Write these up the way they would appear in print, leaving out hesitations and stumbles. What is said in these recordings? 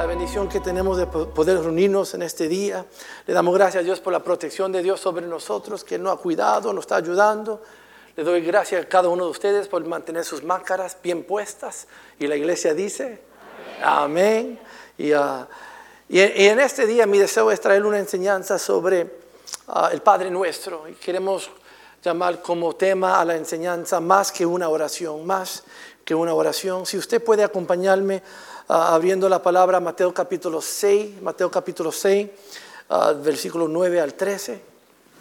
la bendición que tenemos de poder reunirnos en este día. Le damos gracias a Dios por la protección de Dios sobre nosotros, que Él nos ha cuidado, nos está ayudando. Le doy gracias a cada uno de ustedes por mantener sus máscaras bien puestas. Y la iglesia dice, amén. Y en este día mi deseo es traer una enseñanza sobre el Padre Nuestro. Y queremos llamar como tema a la enseñanza más que una oración, más que una oración. Si usted puede acompañarme abriendo la palabra Mateo capítulo 6, versículo 9 al 13.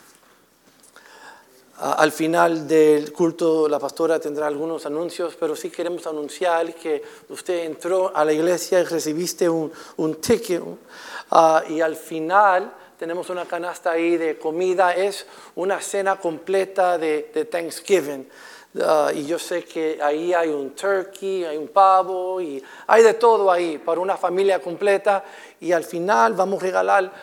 Al final del culto la pastora tendrá algunos anuncios, pero sí queremos anunciar que usted entró a la iglesia y recibiste un ticket y al final tenemos una canasta ahí de comida. Es una cena completa de Thanksgiving. Y yo sé que ahí hay un turkey, hay un pavo y hay de todo ahí para una familia completa. Y al final vamos a regalar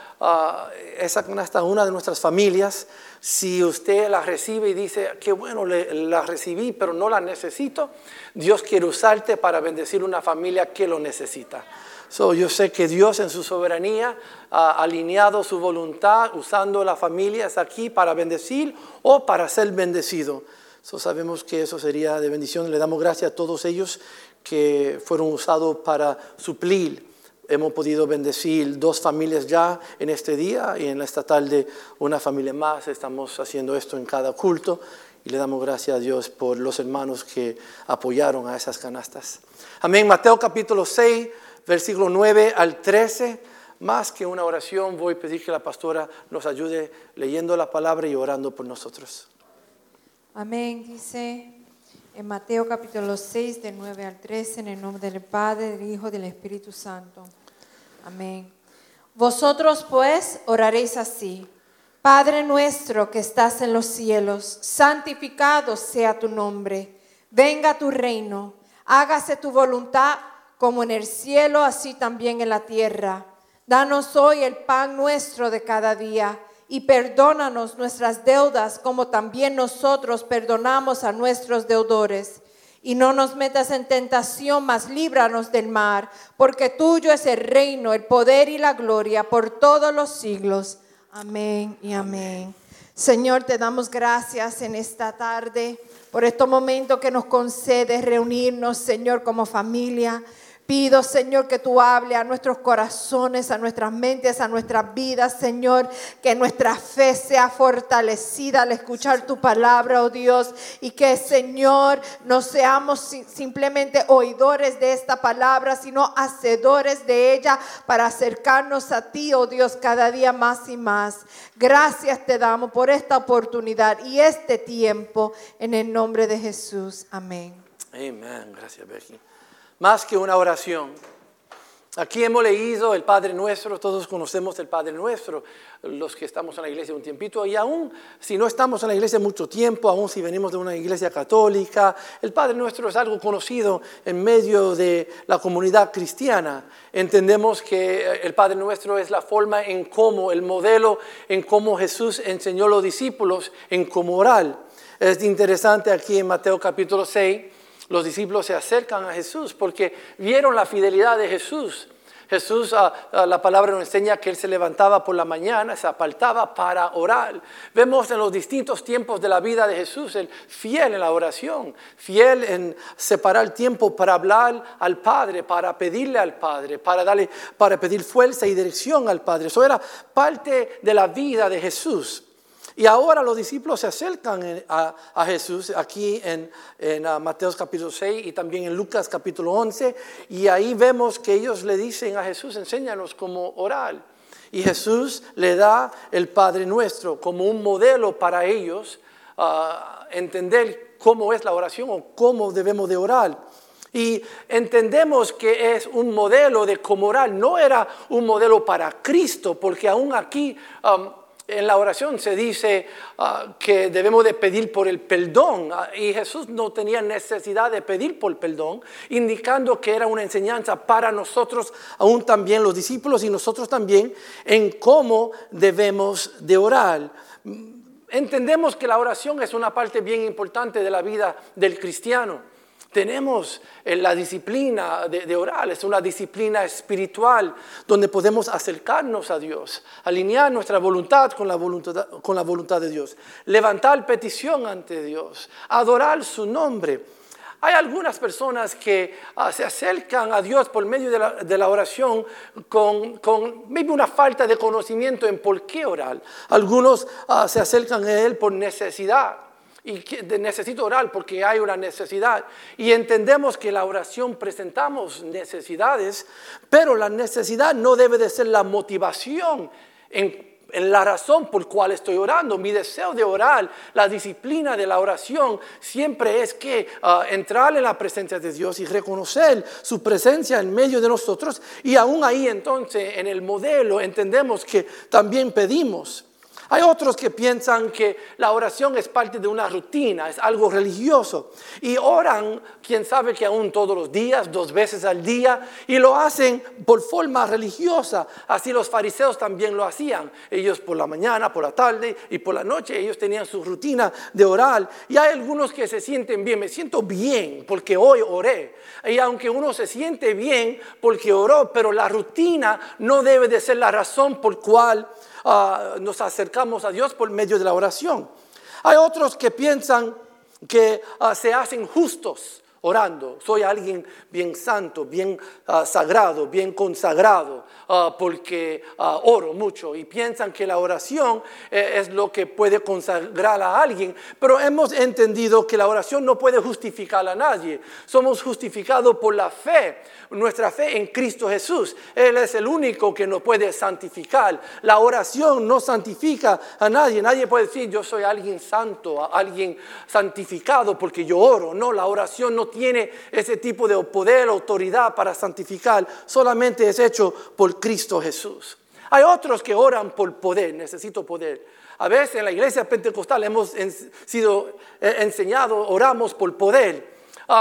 esa canasta a una de nuestras familias. Si usted la recibe y dice, qué bueno, la recibí pero no la necesito, Dios quiere usarte para bendecir una familia que lo necesita. Yo sé que Dios en su soberanía ha alineado su voluntad usando las familias aquí para bendecir o para ser bendecido. Sabemos que eso sería de bendición. Le damos gracias a todos ellos que fueron usados para suplir. Hemos podido bendecir 2 familias ya en este día y en esta tarde una familia más. Estamos haciendo esto en cada culto y le damos gracias a Dios por los hermanos que apoyaron a esas canastas. Amén. Mateo capítulo 6, versículo 9 al 13. Más que una oración, voy a pedir que la pastora nos ayude leyendo la palabra y orando por nosotros. Amén, dice en Mateo capítulo 6, del 9 al 13, en el nombre del Padre, del Hijo y del Espíritu Santo. Amén. Vosotros pues oraréis así: Padre nuestro que estás en los cielos, santificado sea tu nombre. Venga tu reino, hágase tu voluntad como en el cielo, así también en la tierra. Danos hoy el pan nuestro de cada día. Y perdónanos nuestras deudas como también nosotros perdonamos a nuestros deudores. Y no nos metas en tentación, mas líbranos del mal, porque tuyo es el reino, el poder y la gloria por todos los siglos. Amén y amén. Señor, te damos gracias en esta tarde por estos momentos que nos concedes reunirnos, Señor, como familia. Pido, Señor, que tú hables a nuestros corazones, a nuestras mentes, a nuestras vidas, Señor, que nuestra fe sea fortalecida al escuchar tu palabra, oh Dios, y que, Señor, no seamos simplemente oidores de esta palabra, sino hacedores de ella para acercarnos a ti, oh Dios, cada día más y más. Gracias te damos por esta oportunidad y este tiempo, en el nombre de Jesús. Amén. Amén. Gracias, Becky. Más que una oración. Aquí hemos leído el Padre Nuestro, todos conocemos el Padre Nuestro, los que estamos en la iglesia un tiempito, y aún si no estamos en la iglesia mucho tiempo, aún si venimos de una iglesia católica, el Padre Nuestro es algo conocido en medio de la comunidad cristiana. Entendemos que el Padre Nuestro es la forma en cómo, el modelo en cómo Jesús enseñó a los discípulos en cómo orar. Es interesante aquí en Mateo capítulo 6, los discípulos se acercan a Jesús porque vieron la fidelidad de Jesús. Jesús, la palabra nos enseña que Él se levantaba por la mañana, se apartaba para orar. Vemos en los distintos tiempos de la vida de Jesús, Él fiel en la oración, fiel en separar tiempo para hablar al Padre, para pedirle al Padre, para pedir fuerza y dirección al Padre. Eso era parte de la vida de Jesús. Y ahora los discípulos se acercan a Jesús aquí en Mateo capítulo 6 y también en Lucas capítulo 11. Y ahí vemos que ellos le dicen a Jesús, enséñanos cómo orar. Y Jesús le da el Padre Nuestro como un modelo para ellos, entender cómo es la oración o cómo debemos de orar. Y entendemos que es un modelo de cómo orar. No era un modelo para Cristo, porque aún aquí en la oración se dice que debemos de pedir por el perdón, y Jesús no tenía necesidad de pedir por perdón, indicando que era una enseñanza para nosotros, aún también los discípulos y nosotros también, en cómo debemos de orar. Entendemos que la oración es una parte bien importante de la vida del cristiano. Tenemos la disciplina de orar, es una disciplina espiritual donde podemos acercarnos a Dios, alinear nuestra voluntad con la voluntad de Dios, levantar petición ante Dios, adorar su nombre. Hay algunas personas que se acercan a Dios por medio de la oración con maybe una falta de conocimiento en por qué orar. Algunos se acercan a Él por necesidad. Y necesito orar porque hay una necesidad. Y entendemos que la oración presentamos necesidades, pero la necesidad no debe de ser la motivación en la razón por cual estoy orando. Mi deseo de orar, la disciplina de la oración siempre es que entrar en la presencia de Dios y reconocer su presencia en medio de nosotros. Y aún ahí entonces en el modelo entendemos que también pedimos. Hay otros que piensan que la oración es parte de una rutina, es algo religioso. Y oran, quién sabe que aún todos los días, 2 veces al día, y lo hacen por forma religiosa. Así los fariseos también lo hacían. Ellos por la mañana, por la tarde y por la noche, ellos tenían su rutina de orar. Y hay algunos que se sienten bien, me siento bien porque hoy oré. Y aunque uno se siente bien porque oró, pero la rutina no debe de ser la razón por cual nos acercamos a Dios por medio de la oración. Hay otros que piensan que se hacen justos orando. Soy alguien bien santo, bien sagrado, bien consagrado, porque oro mucho. Y piensan que la oración es lo que puede consagrar a alguien. Pero hemos entendido que la oración no puede justificar a nadie. Somos justificados por la fe, nuestra fe en Cristo Jesús. Él es el único que nos puede santificar. La oración no santifica a nadie. Nadie puede decir yo soy alguien santo, alguien santificado porque yo oro. No, la oración no tiene ese tipo de poder, autoridad para santificar. Solamente es hecho por Cristo Jesús. Hay otros que oran por poder. Necesito poder. A veces en la iglesia pentecostal hemos sido enseñados, oramos por poder.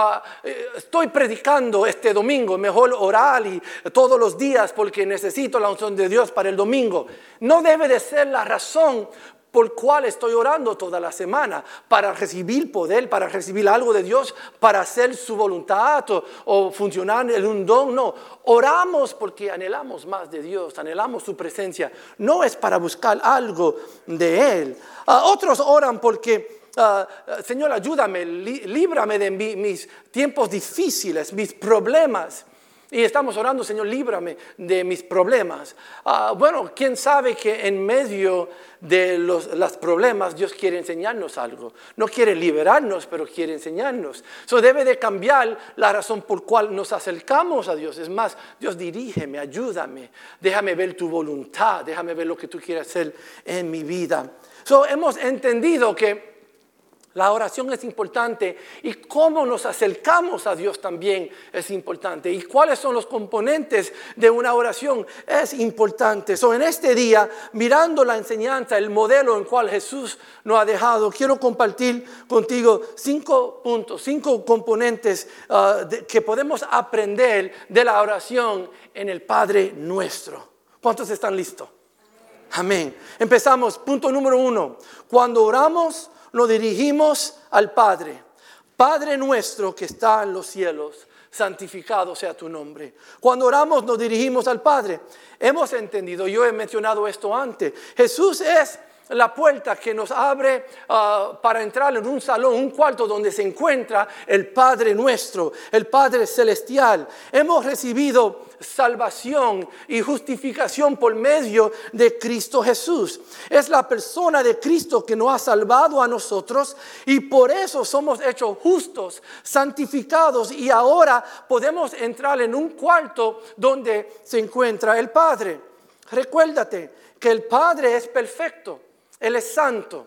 Estoy predicando este domingo, mejor orar y todos los días porque necesito la unción de Dios para el domingo. No debe de ser la razón por cual estoy orando toda la semana, para recibir poder, para recibir algo de Dios, para hacer su voluntad o funcionar en un don. No, oramos porque anhelamos más de Dios, anhelamos su presencia. No es para buscar algo de Él. Otros oran porque Señor, ayúdame, líbrame de mis tiempos difíciles, mis problemas. Y estamos orando, Señor, líbrame de mis problemas. Bueno, quién sabe que en medio de los problemas Dios quiere enseñarnos algo. No quiere liberarnos, pero quiere enseñarnos. Eso debe de cambiar la razón por cual nos acercamos a Dios. Es más, Dios dirígeme, ayúdame, déjame ver tu voluntad, déjame ver lo que tú quieres hacer en mi vida. Hemos entendido que la oración es importante y cómo nos acercamos a Dios también es importante. Y cuáles son los componentes de una oración es importante. En este día, mirando la enseñanza, el modelo en cual Jesús nos ha dejado, quiero compartir contigo 5 puntos, 5 componentes que podemos aprender de la oración en el Padre Nuestro. ¿Cuántos están listos? Amén. Empezamos. Punto número 1. Cuando oramos, nos dirigimos al Padre. Padre nuestro que está en los cielos, santificado sea tu nombre. Cuando oramos nos dirigimos al Padre. Hemos entendido, yo he mencionado esto antes, Jesús es la puerta que nos abre para entrar en un salón, un cuarto donde se encuentra el Padre nuestro, el Padre celestial. Hemos recibido salvación y justificación por medio de Cristo Jesús. Es la persona de Cristo que nos ha salvado a nosotros y por eso somos hechos justos, santificados y ahora podemos entrar en un cuarto donde se encuentra el Padre. Recuérdate que el Padre es perfecto. Él es santo,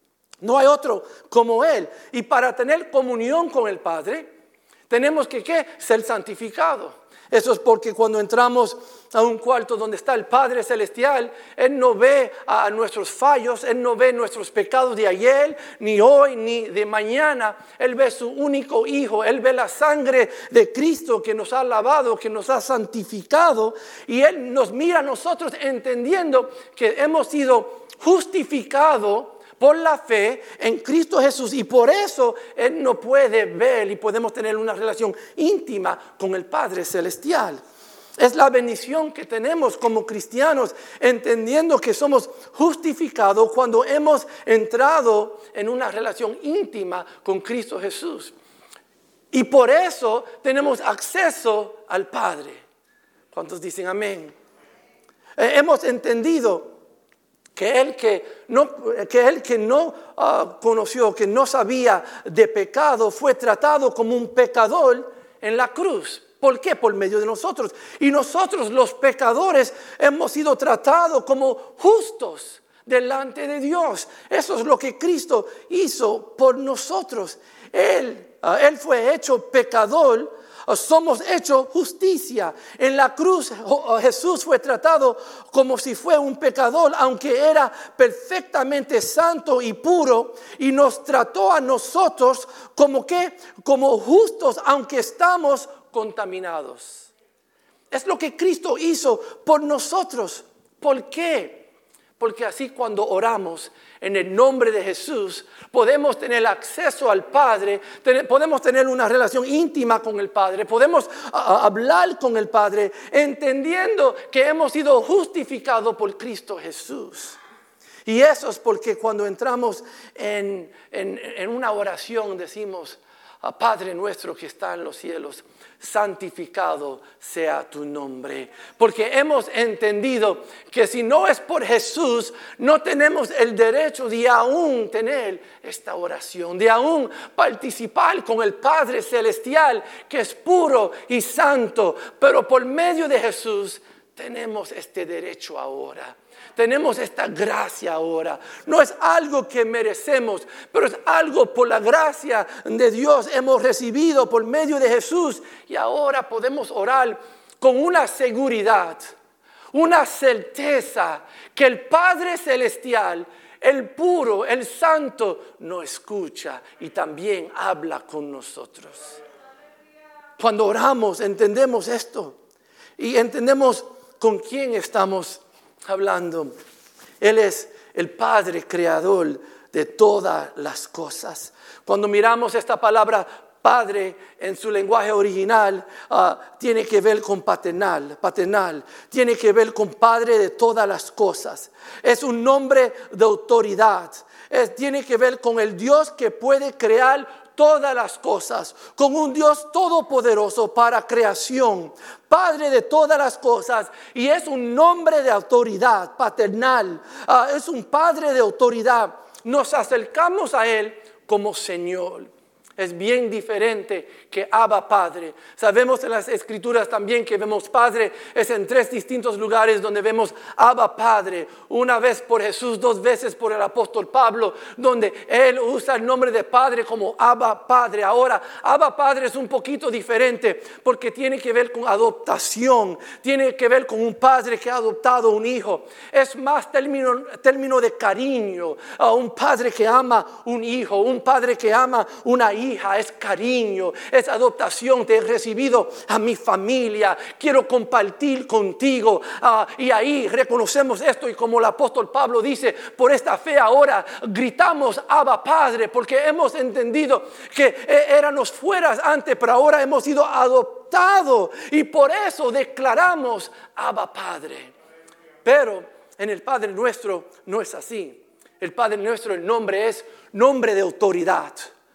no hay otro como Él. Y para tener comunión con el Padre, tenemos que ¿qué? Ser santificados. Eso es porque cuando entramos a un cuarto donde está el Padre Celestial, Él no ve a nuestros fallos, Él no ve nuestros pecados de ayer, ni hoy, ni de mañana. Él ve su único Hijo, Él ve la sangre de Cristo que nos ha lavado, que nos ha santificado. Y Él nos mira a nosotros entendiendo que hemos sido justificados por la fe en Cristo Jesús, y por eso Él no puede ver y podemos tener una relación íntima con el Padre Celestial. Es la bendición que tenemos como cristianos, entendiendo que somos justificados cuando hemos entrado en una relación íntima con Cristo Jesús. Y por eso tenemos acceso al Padre. ¿Cuántos dicen amén? Hemos entendido que el que no conoció, que no sabía de pecado, fue tratado como un pecador en la cruz. ¿Por qué? Por medio de nosotros. Y nosotros, los pecadores, hemos sido tratados como justos delante de Dios. Eso es lo que Cristo hizo por nosotros. Él fue hecho pecador, somos hechos justicia. En la cruz Jesús fue tratado como si fuera un pecador, aunque era perfectamente santo y puro, y nos trató a nosotros como justos, aunque estamos contaminados. Es lo que Cristo hizo por nosotros. ¿Por qué? Porque así cuando oramos en el nombre de Jesús, podemos tener acceso al Padre, podemos tener una relación íntima con el Padre, podemos hablar con el Padre, entendiendo que hemos sido justificados por Cristo Jesús. Y eso es porque cuando entramos en una oración decimos: Padre nuestro que está en los cielos, santificado sea tu nombre. Porque hemos entendido que si no es por Jesús, no tenemos el derecho de aún tener esta oración, de aún participar con el Padre Celestial, que es puro y santo. Pero por medio de Jesús tenemos este derecho ahora. Tenemos esta gracia ahora. No es algo que merecemos, pero es algo por la gracia de Dios hemos recibido por medio de Jesús. Y ahora podemos orar con una seguridad, una certeza que el Padre Celestial, el puro, el santo, nos escucha y también habla con nosotros. Cuando oramos entendemos esto y entendemos con quién estamos hablando. Él es el Padre creador de todas las cosas. Cuando miramos esta palabra Padre en su lenguaje original, tiene que ver con paternal, tiene que ver con Padre de todas las cosas. Es un nombre de autoridad. Tiene que ver con el Dios que puede crear todas las cosas, con un Dios todopoderoso para creación, Padre de todas las cosas, y es un nombre de autoridad paternal, es un Padre de autoridad. Nos acercamos a Él como Señor. Es bien diferente que Abba Padre. Sabemos en las Escrituras también que vemos Padre es en 3 distintos lugares donde vemos Abba Padre. Una vez por Jesús, 2 veces por el apóstol Pablo, donde él usa el nombre de Padre como Abba Padre. Ahora, Abba Padre es un poquito diferente porque tiene que ver con adoptación. Tiene que ver con un padre que ha adoptado un hijo. Es más término de cariño. Un padre que ama un hijo, un padre que ama una hija. Es cariño, es adoptación. Te he recibido a mi familia, quiero compartir contigo, y ahí reconocemos esto. Y como el apóstol Pablo dice, por esta fe ahora gritamos Abba Padre, porque hemos entendido que éramos fuera antes, pero ahora hemos sido adoptados y por eso declaramos Abba Padre. Pero en el Padre Nuestro no es así. El Padre Nuestro, el nombre es nombre de autoridad,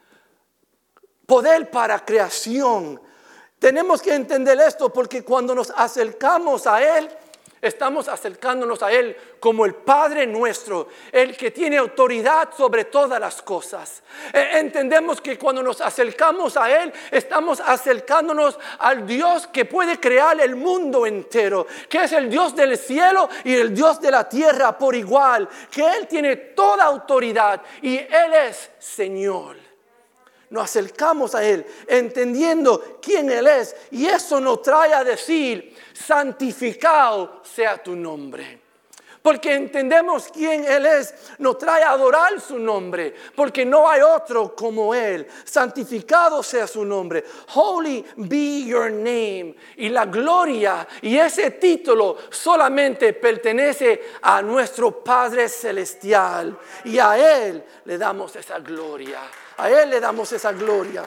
poder para creación. Tenemos que entender esto porque cuando nos acercamos a Él, estamos acercándonos a Él como el Padre nuestro, el que tiene autoridad sobre todas las cosas. Entendemos que cuando nos acercamos a Él, estamos acercándonos al Dios que puede crear el mundo entero, que es el Dios del cielo y el Dios de la tierra por igual, que Él tiene toda autoridad y Él es Señor. Nos acercamos a Él entendiendo quién Él es, y eso nos trae a decir: santificado sea tu nombre. Porque entendemos quién Él es, nos trae a adorar su nombre, porque no hay otro como Él. Santificado sea su nombre. Holy be your name. Y la gloria y ese título solamente pertenece a nuestro Padre Celestial. Y a Él le damos esa gloria. A Él le damos esa gloria.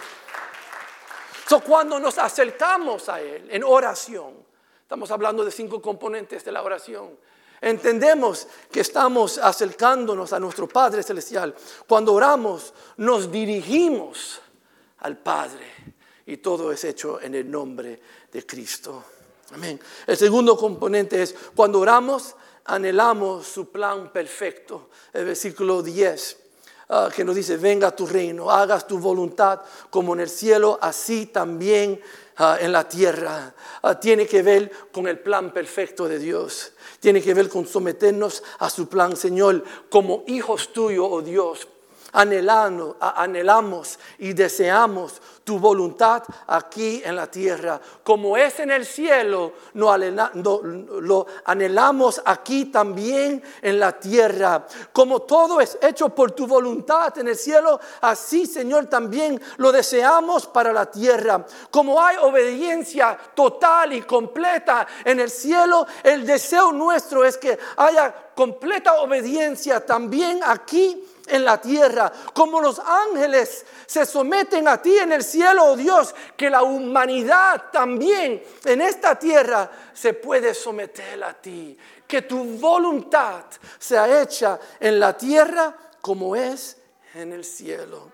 Cuando nos acercamos a Él en oración, estamos hablando de 5 componentes de la oración. Entendemos que estamos acercándonos a nuestro Padre Celestial. Cuando oramos, nos dirigimos al Padre. Y todo es hecho en el nombre de Cristo. Amén. El segundo componente es, cuando oramos, anhelamos su plan perfecto. El versículo 10. Que nos dice, venga tu reino, hagas tu voluntad como en el cielo, así también en la tierra. Tiene que ver con el plan perfecto de Dios. Tiene que ver con someternos a su plan, Señor, como hijos tuyos, oh Dios. Anhelamos y deseamos tu voluntad aquí en la tierra. Como es en el cielo, lo anhelamos aquí también en la tierra. Como todo es hecho por tu voluntad en el cielo, así, Señor, también lo deseamos para la tierra. Como hay obediencia total y completa en el cielo, el deseo nuestro es que haya completa obediencia también aquí en la tierra. Como los ángeles se someten a ti en el cielo, oh Dios, que la humanidad también en esta tierra se puede someter a ti. Que tu voluntad sea hecha en la tierra como es en el cielo.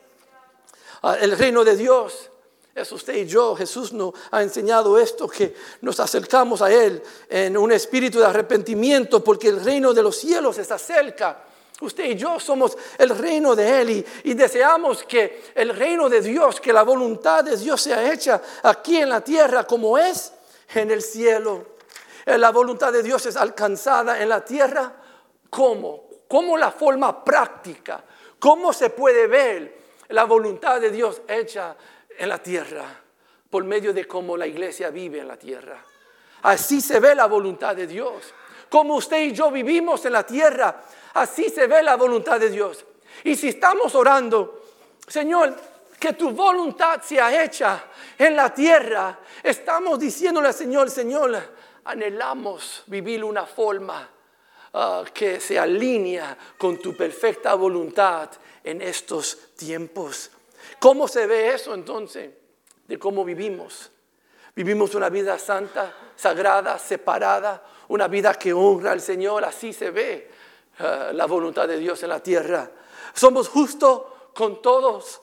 El reino de Dios es usted y yo. Jesús nos ha enseñado esto, que nos acercamos a Él en un espíritu de arrepentimiento, porque el reino de los cielos está cerca. Usted y yo somos el reino de Él y deseamos que el reino de Dios, que la voluntad de Dios sea hecha aquí en la tierra como es en el cielo. La voluntad de Dios es alcanzada en la tierra. ¿Cómo? ¿Cómo la forma práctica? ¿Cómo se puede ver la voluntad de Dios hecha en la tierra? Por medio de cómo la iglesia vive en la tierra. Así se ve la voluntad de Dios. Como usted y yo vivimos en la tierra, así se ve la voluntad de Dios. Y si estamos orando, Señor, que tu voluntad sea hecha en la tierra, estamos diciéndole al Señor, Señor, anhelamos vivir una forma que se alinea con tu perfecta voluntad en estos tiempos. ¿Cómo se ve eso entonces? De cómo vivimos. Vivimos una vida santa, sagrada, separada, una vida que honra al Señor. Así se ve la voluntad de Dios en la tierra. Somos justos con todos.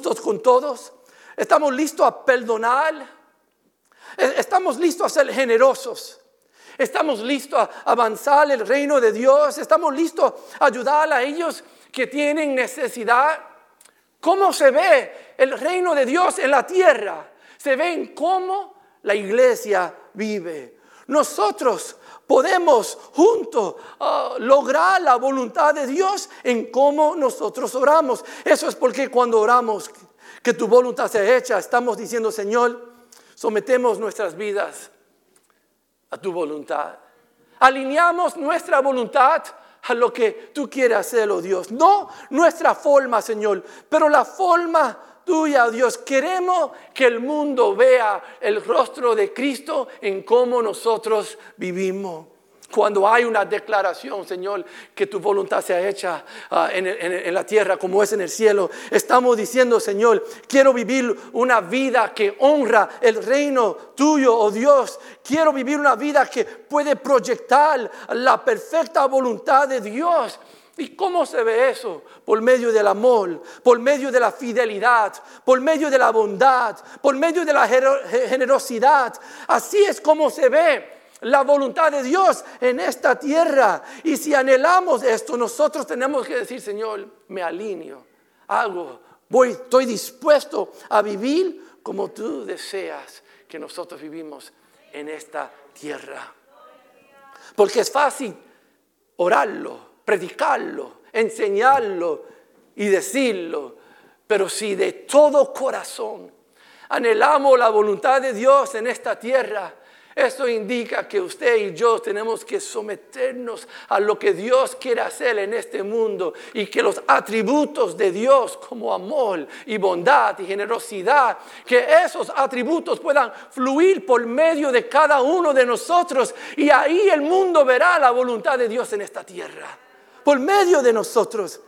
Estamos listos a perdonar. Estamos listos a ser generosos. Estamos listos a avanzar el reino de Dios. Estamos listos a ayudar a ellos que tienen necesidad. ¿Cómo se ve el reino de Dios en la tierra? Se ve en cómo la iglesia vive. Nosotros podemos juntos lograr la voluntad de Dios en cómo nosotros oramos. Eso es porque cuando oramos que tu voluntad sea hecha, estamos diciendo, Señor, sometemos nuestras vidas a tu voluntad. Alineamos nuestra voluntad a lo que tú quieres hacer, oh Dios. No nuestra forma, Señor, pero la forma tuya, oh Dios. Queremos que el mundo vea el rostro de Cristo en cómo nosotros vivimos. Cuando hay una declaración, Señor, que tu voluntad sea hecha en la tierra como es en el cielo, estamos diciendo, Señor, quiero vivir una vida que honra el reino tuyo, oh Dios. Quiero vivir una vida que puede proyectar la perfecta voluntad de Dios. ¿Y cómo se ve eso? Por medio del amor, por medio de la fidelidad, por medio de la bondad, por medio de la generosidad. Así es como se ve la voluntad de Dios en esta tierra. Y si anhelamos esto, nosotros tenemos que decir, Señor, me alineo, estoy dispuesto a vivir como tú deseas que nosotros vivimos en esta tierra. Porque es fácil orarlo, predicarlo, enseñarlo y decirlo, pero si de todo corazón anhelamos la voluntad de Dios en esta tierra, Esto indica que usted y yo tenemos que someternos a lo que Dios quiere hacer en este mundo y que los atributos de Dios como amor y bondad y generosidad, que esos atributos puedan fluir por medio de cada uno de nosotros, y ahí el mundo verá la voluntad de Dios en esta tierra, por medio de nosotros.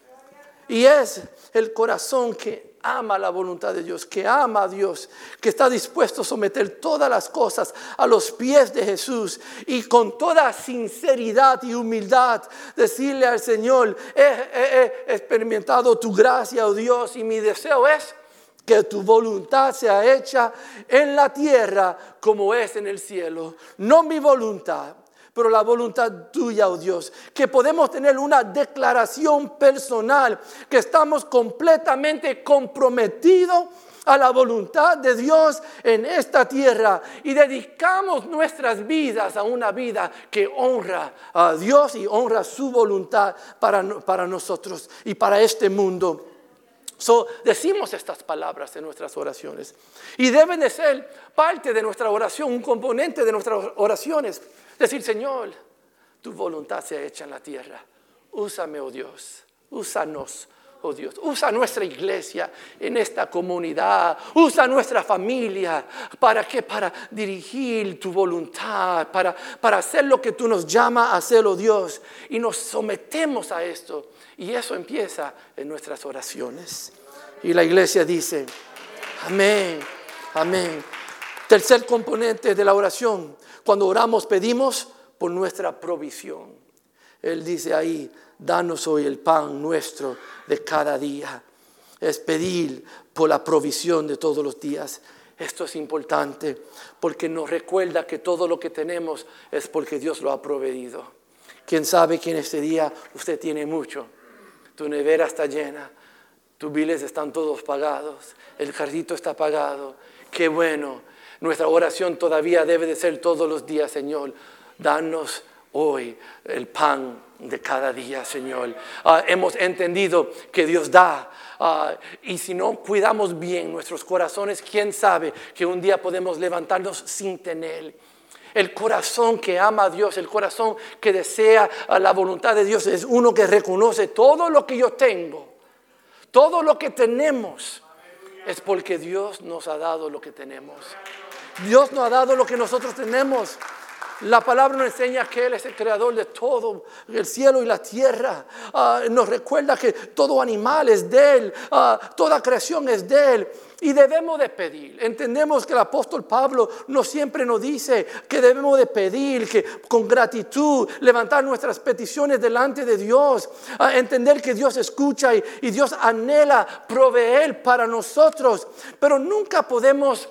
Y es el corazón que ama la voluntad de Dios, que ama a Dios, que está dispuesto a someter todas las cosas a los pies de Jesús y con toda sinceridad y humildad decirle al Señor: he experimentado tu gracia, oh Dios, y mi deseo es que tu voluntad sea hecha en la tierra como es en el cielo. No mi voluntad, pero la voluntad tuya, oh Dios. Que podemos tener una declaración personal, que estamos completamente comprometidos a la voluntad de Dios en esta tierra y dedicamos nuestras vidas a una vida que honra a Dios y honra su voluntad para nosotros y para este mundo. Decimos estas palabras en nuestras oraciones y deben de ser parte de nuestra oración, un componente de nuestras oraciones. Decir: Señor, tu voluntad sea hecha en la tierra. Úsame, oh Dios, úsanos, oh Dios. Usa nuestra iglesia en esta comunidad. Usa nuestra familia. ¿Para qué? Para dirigir tu voluntad, para hacer lo que tú nos llamas a hacer, oh Dios. Y nos sometemos a esto. Y eso empieza en nuestras oraciones. Y la iglesia dice: amén, amén. Tercer componente de la oración. Cuando oramos, pedimos por nuestra provisión. Él dice ahí: danos hoy el pan nuestro de cada día. Es pedir por la provisión de todos los días. Esto es importante porque nos recuerda que todo lo que tenemos es porque Dios lo ha proveído. ¿Quién sabe que en este día usted tiene mucho? Tu nevera está llena, tus biles están todos pagados, el carrito está pagado. ¡Qué bueno! Nuestra oración todavía debe de ser todos los días: Señor, danos hoy el pan de cada día, Señor. Hemos entendido que Dios da. Y si no cuidamos bien nuestros corazones, quién sabe que un día podemos levantarnos sin tener. El corazón que ama a Dios, el corazón que desea la voluntad de Dios, es uno que reconoce todo lo que yo tengo, todo lo que tenemos, es porque Dios nos ha dado lo que tenemos. Dios nos ha dado lo que nosotros tenemos. La palabra nos enseña que Él es el creador de todo, el cielo y la tierra. Nos recuerda que todo animal es de Él, toda creación es de Él. Y debemos de pedir. Entendemos que el apóstol Pablo siempre nos dice que debemos de pedir, que con gratitud levantar nuestras peticiones delante de Dios. Entender que Dios escucha y Dios anhela proveer para nosotros. Pero nunca podemos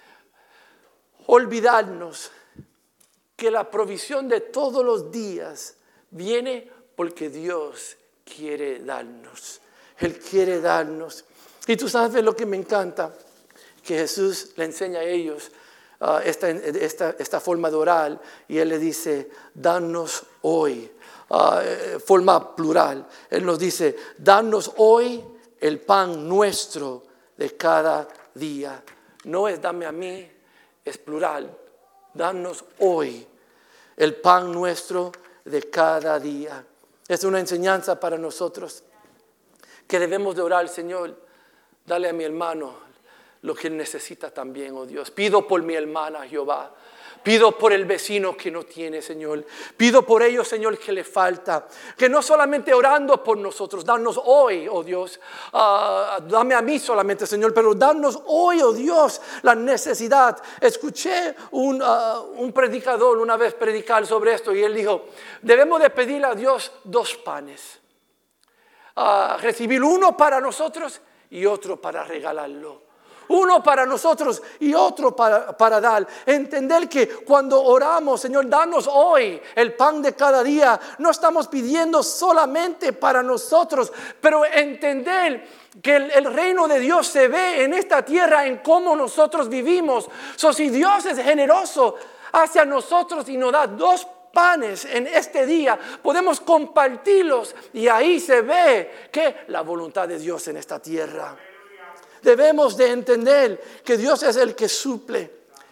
olvidarnos que la provisión de todos los días viene porque Dios quiere darnos. Él quiere darnos. Y tú sabes lo que me encanta, que Jesús le enseña a ellos esta forma de orar, y Él le dice: danos hoy, forma plural. Él nos dice: danos hoy el pan nuestro de cada día. No es dame a mí, es plural. Danos hoy el pan nuestro de cada día. Es una enseñanza para nosotros que debemos de orar: Señor, dale a mi hermano lo que él necesita también, oh Dios. Pido por mi hermana, Jehová. Pido por el vecino que no tiene, Señor. Pido por ellos, Señor, que le falta. Que no solamente orando por nosotros, danos hoy, oh Dios. Dame a mí solamente, Señor, pero danos hoy, oh Dios, la necesidad. Escuché un predicador una vez predicar sobre esto, y él dijo: debemos de pedirle a Dios 2 panes. Recibir uno para nosotros y otro para regalarlo. Uno para nosotros y otro para dar. Entender que cuando oramos: Señor, danos hoy el pan de cada día, no estamos pidiendo solamente para nosotros, pero entender que el reino de Dios se ve en esta tierra en cómo nosotros vivimos. Si Dios es generoso hacia nosotros y nos da 2 panes en este día, podemos compartirlos, y ahí se ve que la voluntad de Dios en esta tierra. Debemos de entender que Dios es el que suple.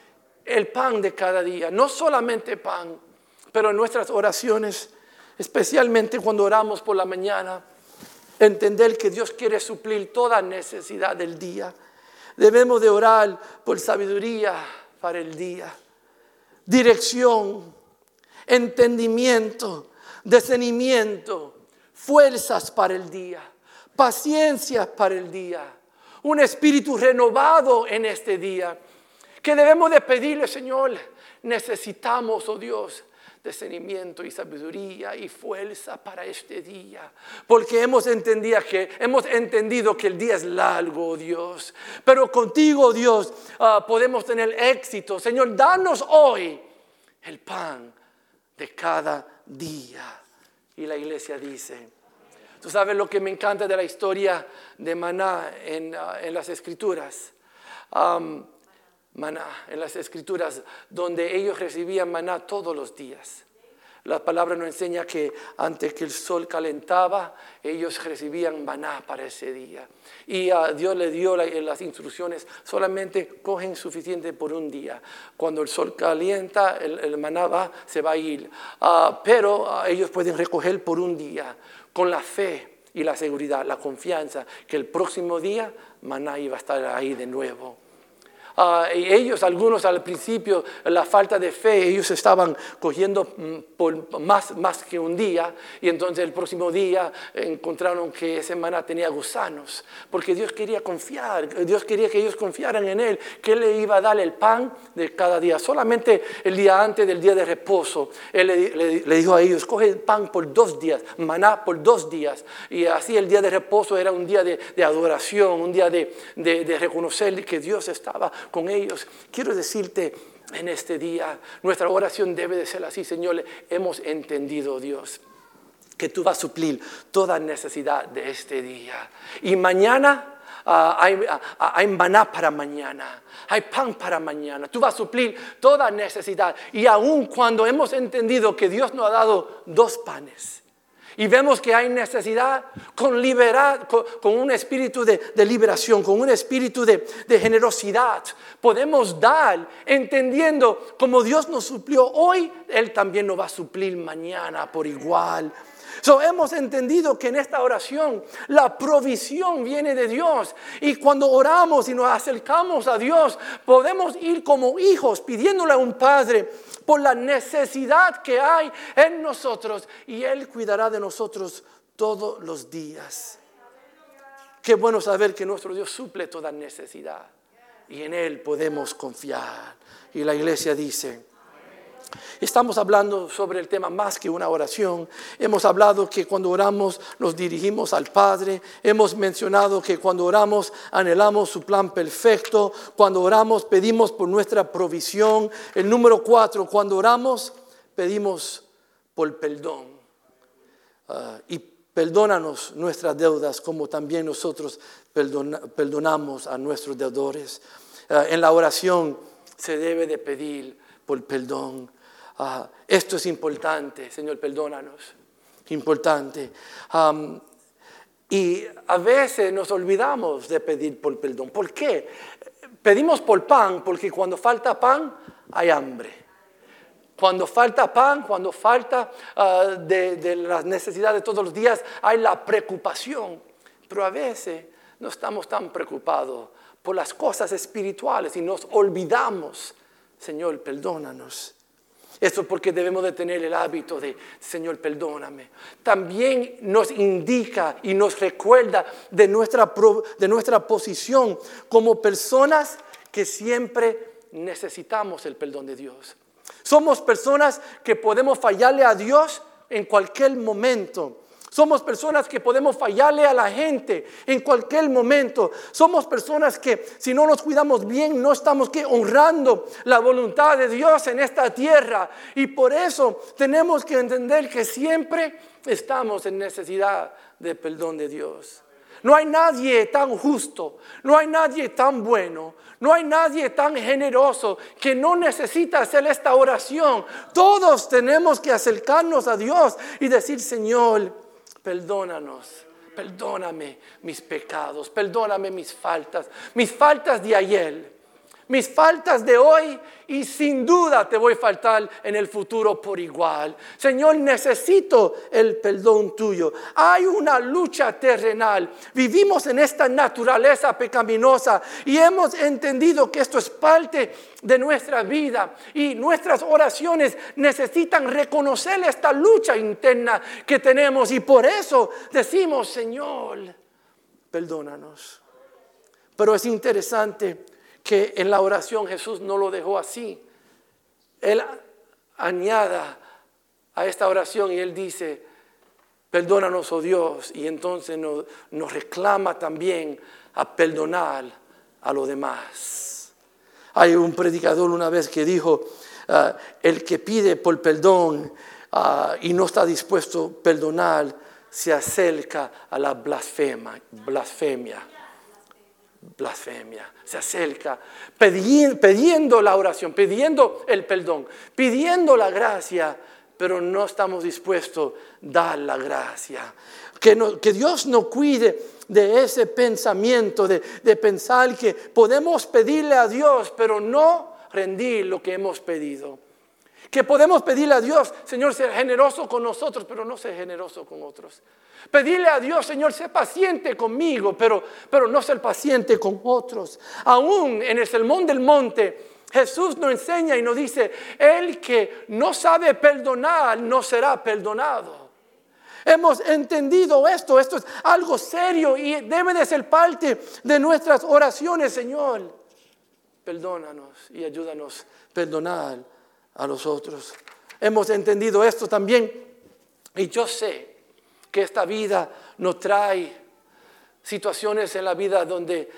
el pan de cada día. No solamente pan, pero en nuestras oraciones, especialmente cuando oramos por la mañana, entender que Dios quiere suplir toda necesidad del día. Debemos de orar por sabiduría para el día, dirección, entendimiento, discernimiento, fuerzas para el día, paciencia para el día, un espíritu renovado en este día. Que debemos de pedirle, Señor, necesitamos, oh Dios, discernimiento y sabiduría y fuerza para este día, porque hemos entendido que el día es largo, oh Dios, pero contigo, Dios, podemos tener éxito. Señor, danos hoy el pan de cada día. Y la iglesia dice, tú sabes lo que me encanta de la historia de Maná en las Escrituras. Maná, en las Escrituras, donde ellos recibían maná todos los días. La palabra nos enseña que antes que el sol calentaba, ellos recibían maná para ese día. Y Dios les dio las instrucciones, solamente cogen suficiente por un día. Cuando el sol calienta, el maná se va a ir. Pero ellos pueden recoger por un día, con la fe y la seguridad, la confianza, que el próximo día maná iba a estar ahí de nuevo. Y ellos, algunos al principio, la falta de fe, ellos estaban cogiendo por más que un día, y entonces el próximo día encontraron que ese maná tenía gusanos, porque Dios quería confiar, Dios quería que ellos confiaran en Él, que Él le iba a dar el pan de cada día. Solamente el día antes del día de reposo, Él le dijo a ellos, coge el pan por 2 días, maná por 2 días, y así el día de reposo era un día de adoración, un día de reconocer que Dios estaba con ellos. Quiero decirte en este día, nuestra oración debe de ser así: Señor, hemos entendido, Dios, que tú vas a suplir toda necesidad de este día. Y mañana hay maná para mañana, hay pan para mañana. Tú vas a suplir toda necesidad. Y aun cuando hemos entendido que Dios nos ha dado 2 panes, y vemos que hay necesidad, con un espíritu de liberación, con un espíritu de generosidad, podemos dar, entendiendo como Dios nos suplió hoy, Él también nos va a suplir mañana por igual. Hemos entendido que en esta oración la provisión viene de Dios, y cuando oramos y nos acercamos a Dios, podemos ir como hijos pidiéndole a un padre por la necesidad que hay en nosotros, y Él cuidará de nosotros todos los días. Qué bueno saber que nuestro Dios suple toda necesidad y en Él podemos confiar. Y la iglesia dice, estamos hablando sobre el tema más que una oración. Hemos hablado que cuando oramos nos dirigimos al Padre. Hemos mencionado que cuando oramos anhelamos su plan perfecto. Cuando oramos pedimos por nuestra provisión. El número 4, cuando oramos pedimos por perdón. Y perdónanos nuestras deudas como también nosotros perdonamos a nuestros deudores. En la oración se debe de pedir por perdón. Esto es importante, Señor, perdónanos. Importante. Y a veces nos olvidamos de pedir por perdón. ¿Por qué? Pedimos por pan porque cuando falta pan hay hambre. Cuando falta pan, cuando falta de las necesidades de todos los días, hay la preocupación. Pero a veces no estamos tan preocupados por las cosas espirituales y nos olvidamos. Señor, perdónanos. Esto es porque debemos de tener el hábito de, Señor, perdóname. También nos indica y nos recuerda de nuestra posición como personas que siempre necesitamos el perdón de Dios. Somos personas que podemos fallarle a Dios en cualquier momento. Somos personas que podemos fallarle a la gente en cualquier momento. Somos personas que si no nos cuidamos bien no estamos honrando la voluntad de Dios en esta tierra. Y por eso tenemos que entender que siempre estamos en necesidad del perdón de Dios. No hay nadie tan justo, no hay nadie tan bueno, no hay nadie tan generoso que no necesita hacer esta oración. Todos tenemos que acercarnos a Dios y decir, Señor, perdónanos, perdóname mis pecados, perdóname mis faltas de ayer, mis faltas de hoy y sin duda te voy a faltar en el futuro por igual. Señor, necesito el perdón tuyo. Hay una lucha terrenal. Vivimos en esta naturaleza pecaminosa y hemos entendido que esto es parte de nuestra vida y nuestras oraciones necesitan reconocer esta lucha interna que tenemos y por eso decimos, Señor, perdónanos. Pero es interesante que en la oración Jesús no lo dejó así. Él añada a esta oración y Él dice, perdónanos, oh Dios, y entonces nos reclama también a perdonar a los demás. Hay un predicador una vez que dijo, el que pide por perdón y no está dispuesto a perdonar, se acerca a la blasfemia. Se acerca pidiendo la oración, pidiendo el perdón, pidiendo la gracia, pero no estamos dispuestos a dar la gracia. Que Dios nos cuide de ese pensamiento, de pensar que podemos pedirle a Dios, pero no rendir lo que hemos pedido. Que podemos pedirle a Dios, Señor, ser generoso con nosotros, pero no ser generoso con otros. Pedirle a Dios, Señor, sé paciente conmigo, pero no ser paciente con otros. Aún en el Sermón del Monte, Jesús nos enseña y nos dice, el que no sabe perdonar, no será perdonado. Hemos entendido esto es algo serio y debe de ser parte de nuestras oraciones, Señor. Perdónanos y ayúdanos a perdonar a los otros. Hemos entendido esto también y yo sé que esta vida nos trae situaciones en la vida donde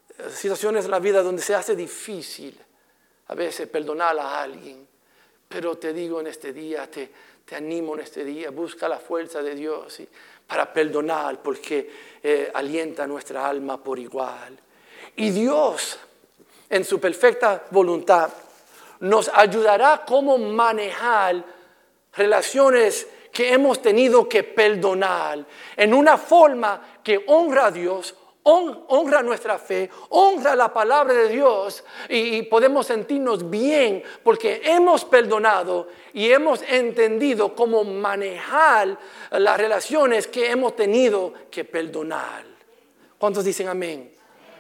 se hace difícil a veces perdonar a alguien. Pero te digo en este día, te animo en este día, busca la fuerza de Dios para perdonar porque alienta nuestra alma por igual. Y Dios, en su perfecta voluntad, nos ayudará cómo manejar relaciones que hemos tenido que perdonar en una forma que honra a Dios, honra nuestra fe, honra la palabra de Dios y podemos sentirnos bien porque hemos perdonado y hemos entendido cómo manejar las relaciones que hemos tenido que perdonar. ¿Cuántos dicen amén?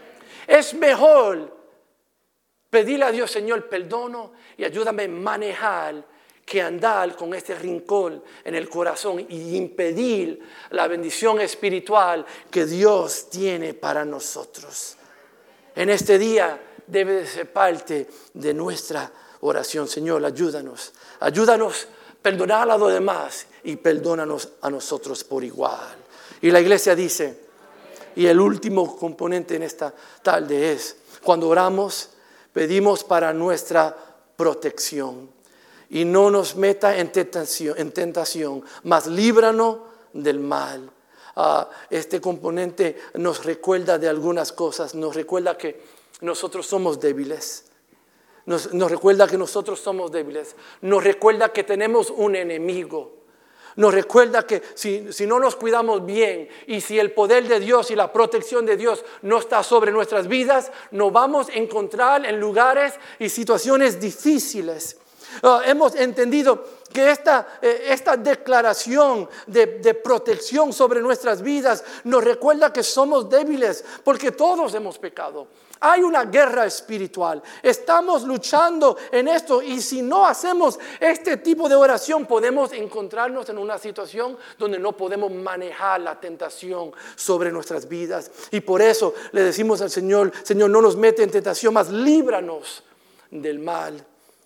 Es mejor pedirle a Dios, Señor, perdono y ayúdame a manejar que andar con este rincón en el corazón y impedir la bendición espiritual que Dios tiene para nosotros. En este día debe de ser parte de nuestra oración. Señor, ayúdanos a perdonar a los demás y perdónanos a nosotros por igual. Y la iglesia dice, y el último componente en esta tarde es, cuando oramos, pedimos para nuestra protección. Y no nos meta en tentación, mas líbranos del mal. Este componente nos recuerda de algunas cosas. Nos recuerda que nosotros somos débiles. Nos recuerda que nosotros somos débiles. Nos recuerda que tenemos un enemigo. Nos recuerda que si no nos cuidamos bien y si el poder de Dios y la protección de Dios no está sobre nuestras vidas, nos vamos a encontrar en lugares y situaciones difíciles. Hemos entendido que esta declaración de protección sobre nuestras vidas nos recuerda que somos débiles porque todos hemos pecado. Hay una guerra espiritual. Estamos luchando en esto y si no hacemos este tipo de oración podemos encontrarnos en una situación donde no podemos manejar la tentación sobre nuestras vidas. Y por eso le decimos al Señor, Señor, no nos mete en tentación, mas líbranos del mal.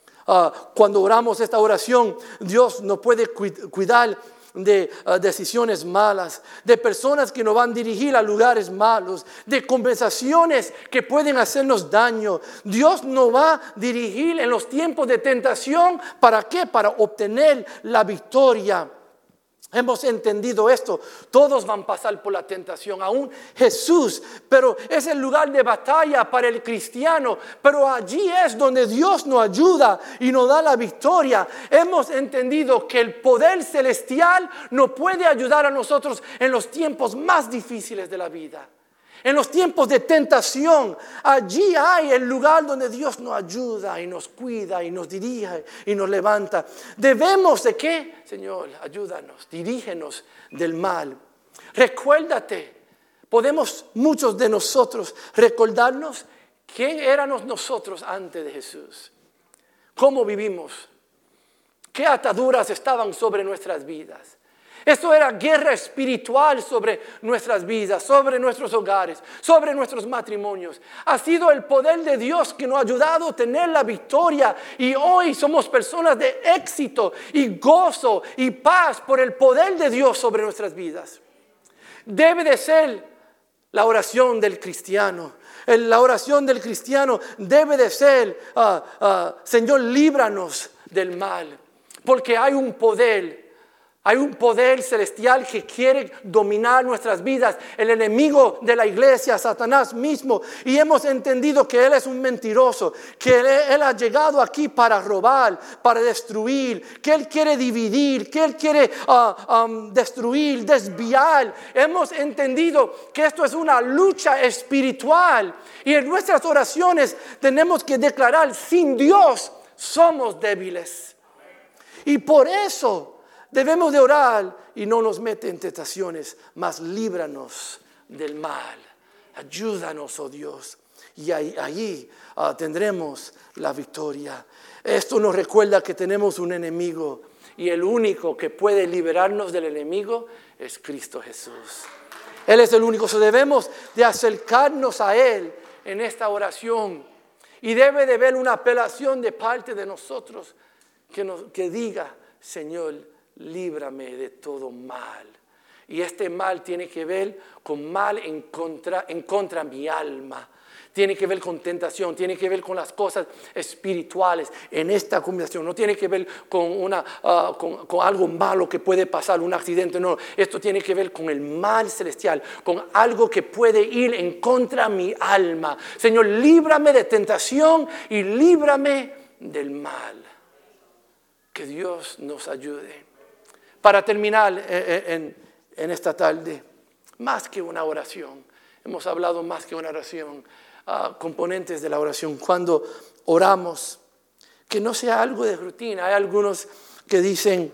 Cuando oramos esta oración, Dios nos puede cuidar de decisiones malas, de personas que nos van a dirigir a lugares malos, de conversaciones que pueden hacernos daño. Dios nos va a dirigir en los tiempos de tentación. ¿Para qué? Para obtener la victoria. Hemos entendido esto. Todos van a pasar por la tentación, aún Jesús, pero es el lugar de batalla para el cristiano. Pero allí es donde Dios nos ayuda y nos da la victoria. Hemos entendido que el poder celestial nos puede ayudar a nosotros en los tiempos más difíciles de la vida. En los tiempos de tentación, allí hay el lugar donde Dios nos ayuda y nos cuida y nos dirige y nos levanta. Debemos de ¿qué? Señor, ayúdanos, dirígenos del mal. Recuérdate, podemos muchos de nosotros recordarnos quién éramos nosotros antes de Jesús. ¿Cómo vivimos? ¿Qué ataduras estaban sobre nuestras vidas? Esto era guerra espiritual sobre nuestras vidas, sobre nuestros hogares, sobre nuestros matrimonios. Ha sido el poder de Dios que nos ha ayudado a tener la victoria. Y hoy somos personas de éxito y gozo y paz por el poder de Dios sobre nuestras vidas. Debe de ser la oración del cristiano. La oración del cristiano debe de ser, Señor, líbranos del mal. Porque hay un poder celestial que quiere dominar nuestras vidas. El enemigo de la iglesia, Satanás mismo. Y hemos entendido que él es un mentiroso. Que él ha llegado aquí para robar, para destruir. Que él quiere dividir. Que él quiere destruir, desviar. Hemos entendido que esto es una lucha espiritual. Y en nuestras oraciones tenemos que declarar: sin Dios somos débiles. Y por eso debemos de orar y no nos mete en tentaciones, mas líbranos del mal. Ayúdanos, oh Dios, y allí tendremos la victoria. Esto nos recuerda que tenemos un enemigo y el único que puede liberarnos del enemigo es Cristo Jesús. Él es el único. Debemos de acercarnos a Él en esta oración y debe de haber una apelación de parte de nosotros que diga: Señor, líbrame de todo mal. Y este mal tiene que ver con mal en contra mi alma. Tiene que ver con tentación, tiene que ver con las cosas espirituales en esta combinación. No tiene que ver con algo malo que puede pasar, un accidente. No, esto tiene que ver con el mal celestial, con algo que puede ir en contra mi alma. Señor, líbrame de tentación y líbrame del mal. Que Dios nos ayude. Para terminar en esta tarde, más que una oración, hemos hablado más que una oración, componentes de la oración. Cuando oramos, que no sea algo de rutina. Hay algunos que dicen: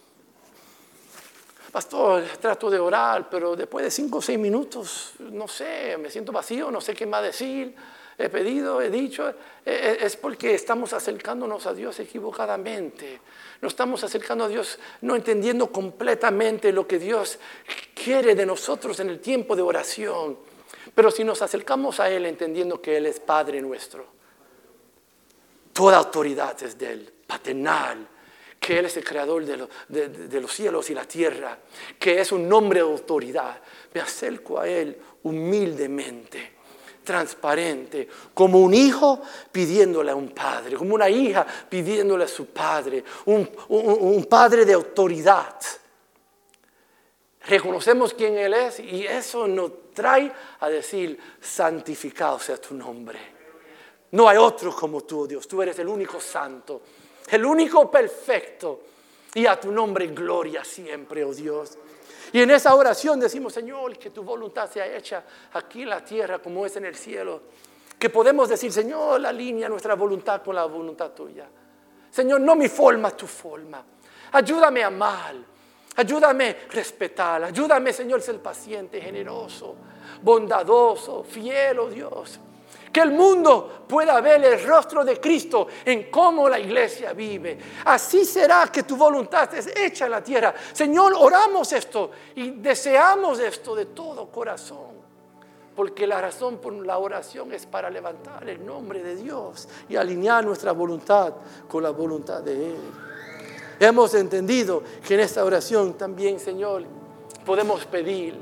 pastor, trato de orar, pero después de 5 o 6 minutos, no sé, me siento vacío, no sé qué más decir. He pedido, he dicho. Es porque estamos acercándonos a Dios equivocadamente. Nos estamos acercando a Dios no entendiendo completamente lo que Dios quiere de nosotros en el tiempo de oración. Pero si nos acercamos a Él entendiendo que Él es Padre nuestro, toda autoridad es de Él, paternal, que Él es el creador de los cielos y la tierra, que es un nombre de autoridad, me acerco a Él humildemente, transparente, como un hijo pidiéndole a un padre, como una hija pidiéndole a su padre, un padre de autoridad. Reconocemos quién Él es y eso nos trae a decir: santificado sea tu nombre. No hay otro como tú, Dios. Tú eres el único santo, el único perfecto, y a tu nombre gloria siempre, oh Dios. Y en esa oración decimos: Señor, que tu voluntad sea hecha aquí en la tierra como es en el cielo. Que podemos decir: Señor, alinea nuestra voluntad con la voluntad tuya. Señor, no mi forma, tu forma. Ayúdame a amar, ayúdame a respetar, ayúdame, Señor, a ser paciente, generoso, bondadoso, fiel, oh Dios. Que el mundo pueda ver el rostro de Cristo en cómo la iglesia vive. Así será que tu voluntad es hecha en la tierra. Señor, oramos esto y deseamos esto de todo corazón. Porque la razón por la oración es para levantar el nombre de Dios y alinear nuestra voluntad con la voluntad de Él. Hemos entendido que en esta oración también, Señor, podemos pedir.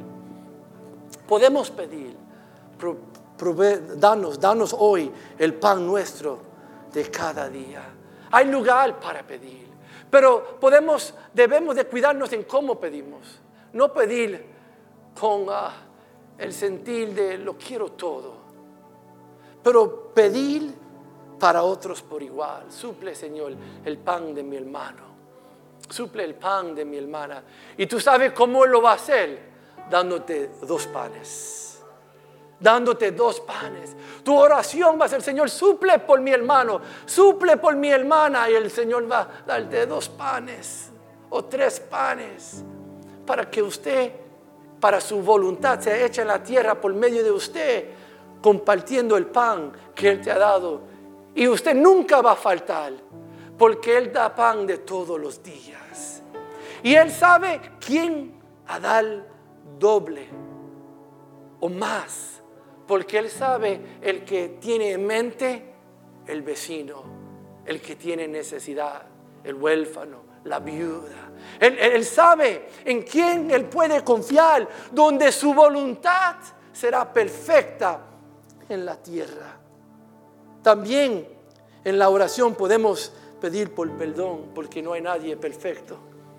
Danos hoy el pan nuestro de cada día. Hay lugar para pedir, pero debemos de cuidarnos en cómo pedimos. No pedir con el sentir de lo quiero todo, pero pedir para otros por igual. Suple, Señor, el pan de mi hermano. Suple el pan de mi hermana. Y tú sabes cómo Él lo va a hacer, dándote 2 panes. dándote 2 panes. Tu oración va a ser: Señor, suple por mi hermano, suple por mi hermana, y el Señor va a darte 2 panes o 3 panes para que usted, para su voluntad, se eche en la tierra por medio de usted, compartiendo el pan que Él te ha dado. Y usted nunca va a faltar, porque Él da pan de todos los días. Y Él sabe quién a dar doble o más, porque Él sabe el que tiene en mente el vecino, el que tiene necesidad, el huérfano, la viuda. Él sabe en quién Él puede confiar, donde su voluntad será perfecta en la tierra. También en la oración podemos pedir por perdón, porque no hay nadie perfecto.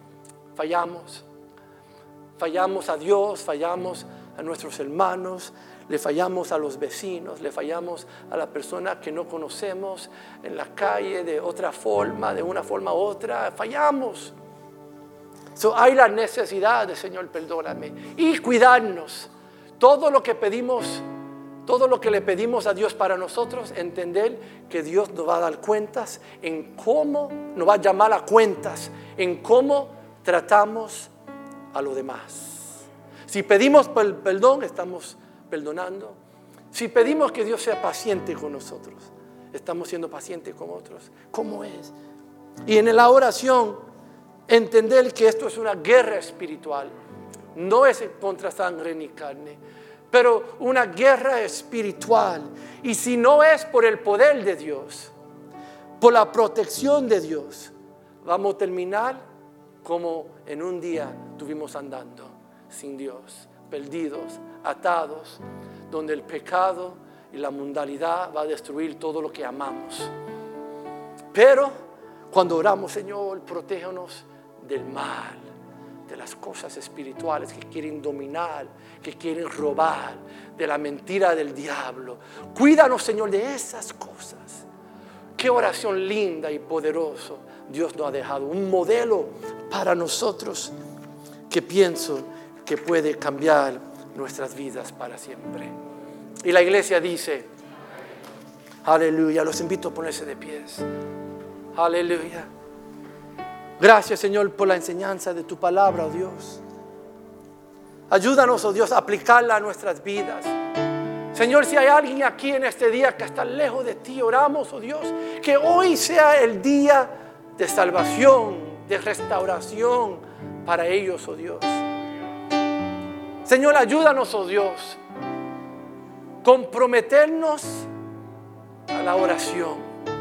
Fallamos a Dios, fallamos a nuestros hermanos, le fallamos a los vecinos, le fallamos a la persona que no conocemos en la calle de otra forma, de una forma u otra, fallamos. Hay la necesidad de: Señor, perdóname, y cuidarnos. Todo lo que pedimos, todo lo que le pedimos a Dios para nosotros, entender que Dios nos va a dar cuentas en cómo, nos va a llamar a cuentas en cómo tratamos a los demás. Si pedimos perdón, estamos perdonando. Si pedimos que Dios sea paciente con nosotros, estamos siendo pacientes con otros. ¿Cómo es? Y en la oración, entender que esto es una guerra espiritual. No es contra sangre ni carne, pero una guerra espiritual. Y si no es por el poder de Dios, por la protección de Dios, vamos a terminar como en un día estuvimos andando, sin Dios, perdidos, atados, donde el pecado y la mundanalidad va a destruir todo lo que amamos. Pero cuando oramos: Señor, protégenos del mal, de las cosas espirituales que quieren dominar, que quieren robar, de la mentira del diablo. Cuídanos, Señor, de esas cosas. Qué oración linda y poderosa Dios nos ha dejado. Un modelo para nosotros que pienso que puede cambiar nuestras vidas para siempre. Y la iglesia dice: aleluya. Los invito a ponerse de pies. Aleluya. Gracias, Señor, por la enseñanza de tu palabra, oh Dios. Ayúdanos, oh Dios, a aplicarla a nuestras vidas. Señor, si hay alguien aquí en este día que está lejos de ti, oramos, oh Dios, que hoy sea el día de salvación, de restauración para ellos, oh Dios. Señor, ayúdanos, oh Dios, comprometernos a la oración,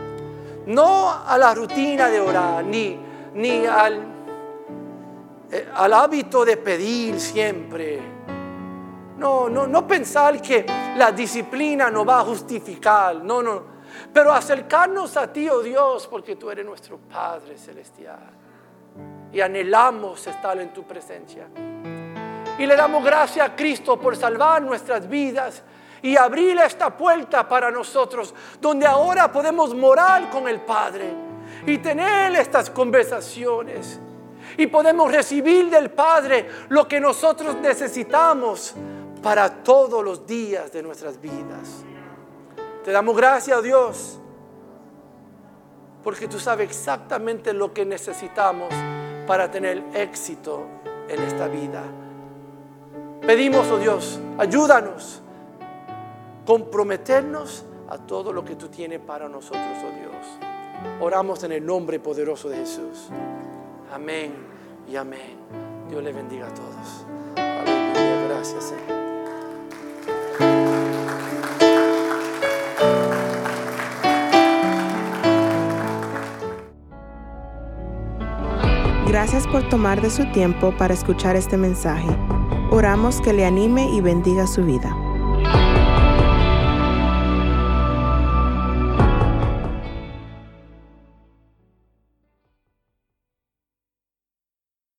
no a la rutina de orar, ni al hábito de pedir siempre. No pensar que la disciplina nos va a justificar, no. Pero acercarnos a ti, oh Dios, porque tú eres nuestro Padre Celestial y anhelamos estar en tu presencia. Y le damos gracias a Cristo por salvar nuestras vidas y abrir esta puerta para nosotros, donde ahora podemos morar con el Padre y tener estas conversaciones. Y podemos recibir del Padre lo que nosotros necesitamos para todos los días de nuestras vidas. Te damos gracias, Dios, porque tú sabes exactamente lo que necesitamos para tener éxito en esta vida. Pedimos, oh Dios, ayúdanos a comprometernos a todo lo que tú tienes para nosotros, oh Dios. Oramos en el nombre poderoso de Jesús. Amén y amén. Dios le bendiga a todos. Aleluya. Gracias, Señor. Gracias por tomar de su tiempo para escuchar este mensaje. Oramos que le anime y bendiga su vida.